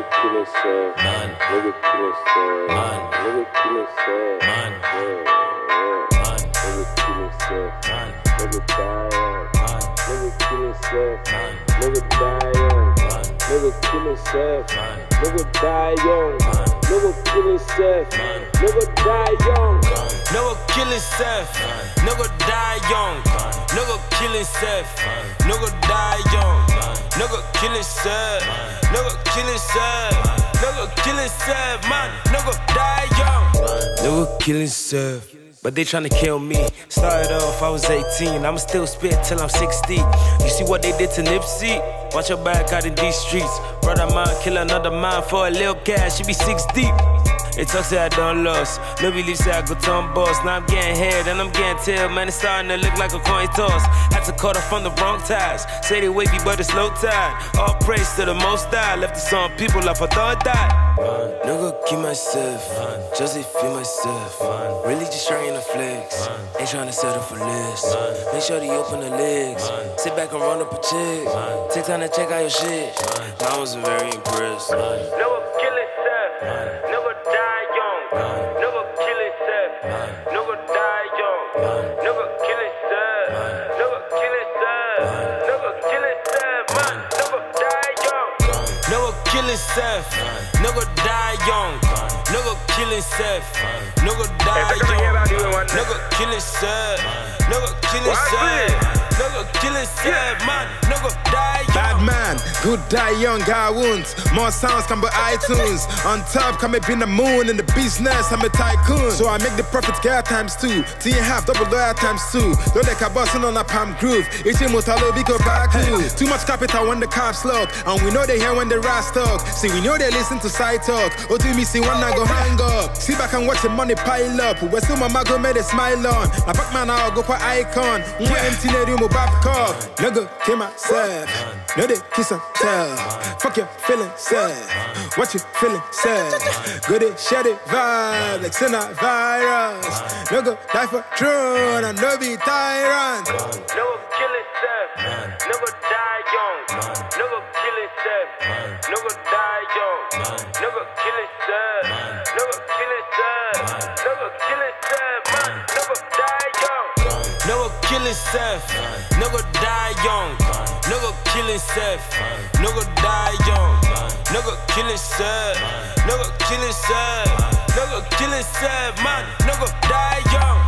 kill himself, man. Nigga kill himself, man. Nigga kill himself, man. Man. Nigga kill himself, man. Nigga die young, man. Nigga kill himself, man. Nigga die young, man. Nigga kill himself, man. Nigga die young, man. Nigga kill himself, man. Nigga die young. Nigga kill himself, nigga die young. Nigga kill himself, nigga die young. Nigga kill himself, nigga kill himself, nigga kill himself, man. Nigga die young. Nigga kill himself, but they tryna kill me. Started off, I was 18, I'ma still spit till I'm 60. You see what they did to Nipsey? Watch your back out in these streets. Brother mine, kill another man for a little cash, she be 6 deep. They talk say I done lost. No believe say I go turn boss. Now I'm getting head and I'm getting tail. Man, it's starting to look like a coin toss. Had to cut off on the wrong ties. Say they wavy, but it's low tide. All praise to the most high. Left the some people off, I thought died. Nigga, keep myself. Just feel myself. Really just trying to flex. Ain't trying to settle for less. Make sure they open the legs. Sit back and run up a check. Take time to check out your shit. I wasn't very impressed. Never kill himself. Never die young. Never kill himself. Never die young. Never kill himself. Never kill himself. Never kill himself. Man, never die young. Never kill himself. Never die young. Never kill himself. Never die young. Never kill himself. Never kill himself. Never kill himself. Man, never die young. Bad man, good die young, guy wounds. More sounds come by iTunes. On top, come up in the moon. In the business, I'm a tycoon. So I make the profits get times 2. T and half, double lawyer times 2. Don't like a bossing on a palm groove. It's a motalo, we go back to. Too much capital when the cops look. And we know they hear when the rats talk. See, we know they listen to side talk. Oh, do me see one I go hang up. Sit back and watch the money pile up. We're still my go made a smile on. My back man, I'll go for icon. Empty lady, my back cup. Nigga, kill myself. No, they kiss and tell. Fuck your feeling sad. What you feeling sad? Good it, shed it, vibe like Sena virus. Nigga, die for throne and no be tyrant. Never kill himself. Never die young. Never kill himself. Never die young. Never kill himself. Never kill himself. Never kill himself. Man, never die young. Never kill himself. Never die young. Never kill himself. Never die young. Never kill himself. Never kill himself. Never kill himself. Man, never die young.